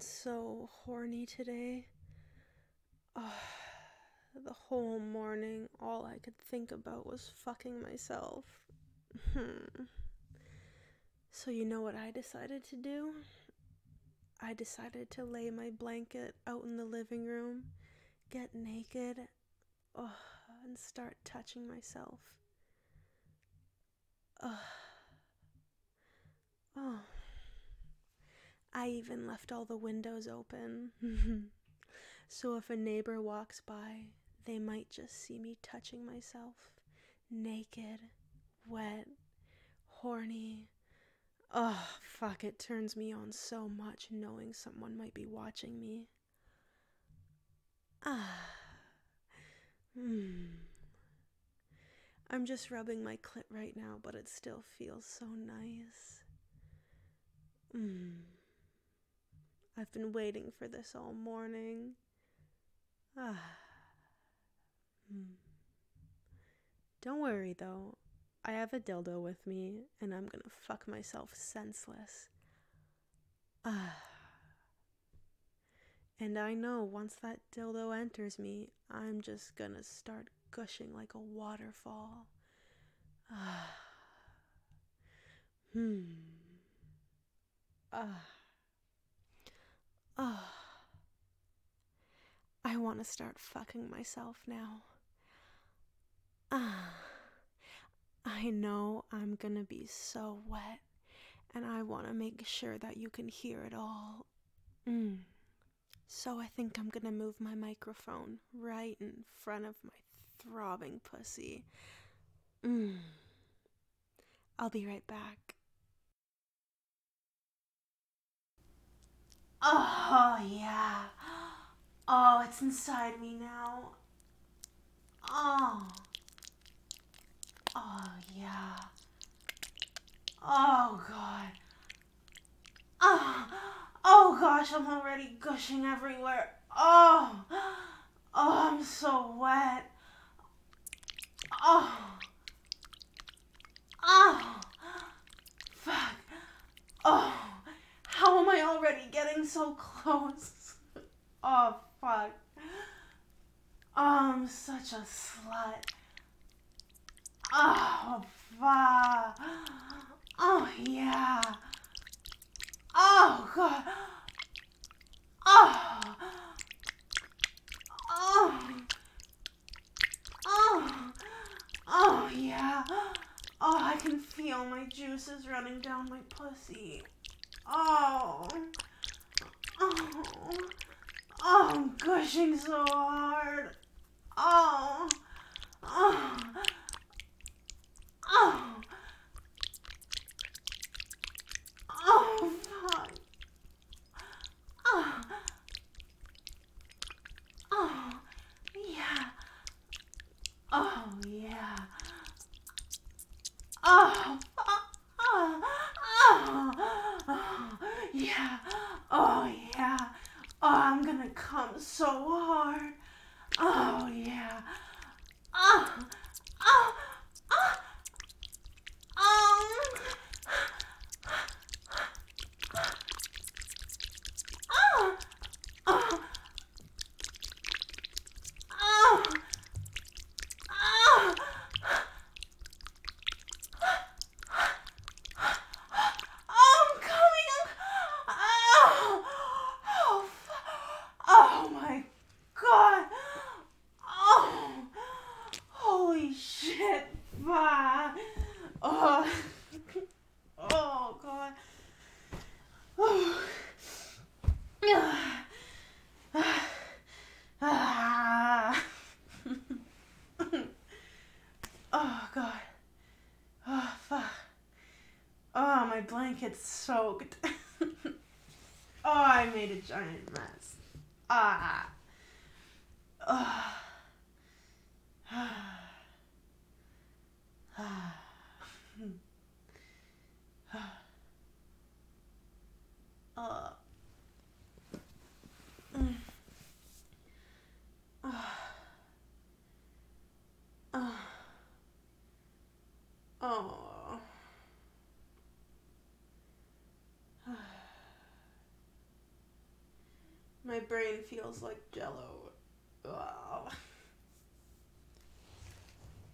so horny today. Ugh, the whole morning, all I could think about was fucking myself. So, you know what I decided to do? I decided to lay my blanket out in the living room, get naked, ugh, and start touching myself. Ugh. Oh. I even left all the windows open. So if a neighbor walks by, they might just see me touching myself. Naked, wet, horny. Oh, fuck, it turns me on so much knowing someone might be watching me. Ah. I'm just rubbing my clit right now, but it still feels so nice. I've been waiting for this all morning. Ah. Don't worry though, I have a dildo with me and I'm gonna fuck myself senseless. Ah. And I know once that dildo enters me, I'm just gonna start gushing like a waterfall. Ah. Ah. Ah. I want to start fucking myself now. Ah. I know I'm gonna be so wet, and I want to make sure that you can hear it all. So I think I'm gonna move my microphone right in front of my throbbing pussy. I'll be right back. Oh, yeah. Oh, it's inside me now. Oh. Oh, yeah. Oh, God. Oh. Oh, gosh, I'm already gushing everywhere. Oh. Oh, I'm so wet. Oh. Oh. Fuck. Oh. How am I already getting so close? Oh, fuck. Oh, I'm such a slut. Oh, fuck. Oh, yeah. Oh, God. Oh. Oh. Oh. Oh, yeah. Oh, I can feel my juices running down my pussy. Oh. Oh. Oh, I'm gushing so hard. Oh. Oh. Oh. Oh, fuck. Oh. Oh. Yeah. Oh, yeah. Oh. Oh. Oh. Oh. Yeah. Oh, yeah. Oh, I'm gonna come so hard. Oh, yeah. Oh. Oh. Oh. Oh. Oh. Oh. Oh. Oh. Oh, I'm coming. Oh. Oh. Oh my God. Oh. Holy shit. Fuck. Oh. Oh God. Oh. Ah. Oh God. Oh fuck. Oh, my blanket's soaked. Oh, I made a giant mess. Ah. Oh. Oh. Oh. Oh. My brain feels like jello. Wow.